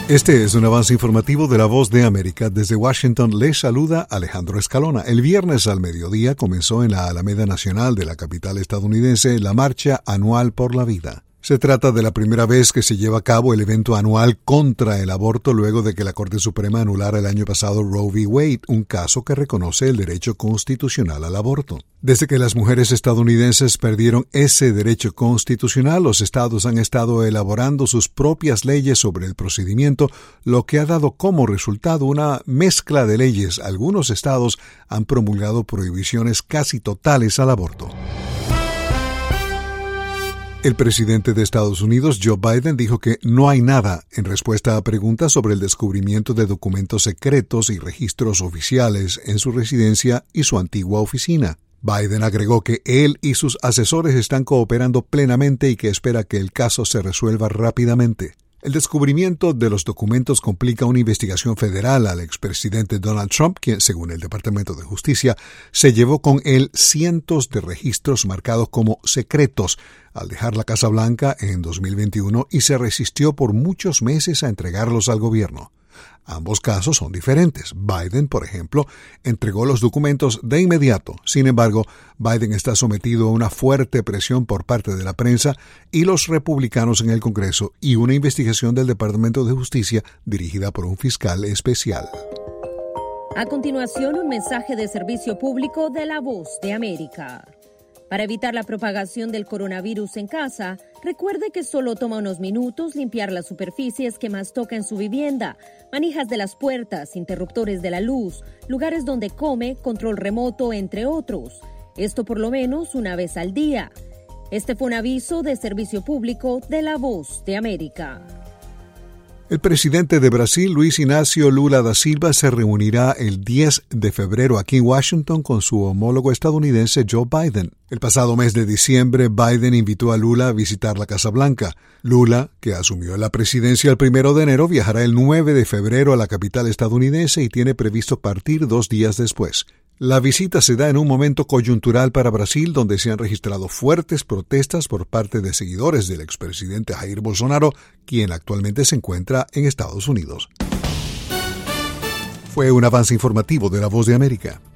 Este es un avance informativo de La Voz de América. Desde Washington les saluda Alejandro Escalona. El viernes al mediodía comenzó en la Alameda Nacional de la capital estadounidense la Marcha Anual por la Vida. Se trata de la primera vez que se lleva a cabo el evento anual contra el aborto luego de que la Corte Suprema anulara el año pasado Roe v. Wade, un caso que reconoce el derecho constitucional al aborto. Desde que las mujeres estadounidenses perdieron ese derecho constitucional, los estados han estado elaborando sus propias leyes sobre el procedimiento, lo que ha dado como resultado una mezcla de leyes. Algunos estados han promulgado prohibiciones casi totales al aborto. El presidente de Estados Unidos, Joe Biden, dijo que no hay nada en respuesta a preguntas sobre el descubrimiento de documentos secretos y registros oficiales en su residencia y su antigua oficina. Biden agregó que él y sus asesores están cooperando plenamente y que espera que el caso se resuelva rápidamente. El descubrimiento de los documentos complica una investigación federal al expresidente Donald Trump, quien, según el Departamento de Justicia, se llevó con él cientos de registros marcados como secretos al dejar la Casa Blanca en 2021 y se resistió por muchos meses a entregarlos al gobierno. Ambos casos son diferentes. Biden, por ejemplo, entregó los documentos de inmediato. Sin embargo, Biden está sometido a una fuerte presión por parte de la prensa y los republicanos en el Congreso y una investigación del Departamento de Justicia dirigida por un fiscal especial. A continuación, un mensaje de servicio público de La Voz de América. Para evitar la propagación del coronavirus en casa, recuerde que solo toma unos minutos limpiar las superficies que más toca en su vivienda, manijas de las puertas, interruptores de la luz, lugares donde come, control remoto, entre otros. Esto por lo menos una vez al día. Este fue un aviso de servicio público de La Voz de América. El presidente de Brasil, Luis Inácio Lula da Silva, se reunirá el 10 de febrero aquí en Washington con su homólogo estadounidense Joe Biden. El pasado mes de diciembre, Biden invitó a Lula a visitar la Casa Blanca. Lula, que asumió la presidencia el 1 de enero, viajará el 9 de febrero a la capital estadounidense y tiene previsto partir 2 días después. La visita se da en un momento coyuntural para Brasil, donde se han registrado fuertes protestas por parte de seguidores del expresidente Jair Bolsonaro, quien actualmente se encuentra en Estados Unidos. Fue un avance informativo de La Voz de América.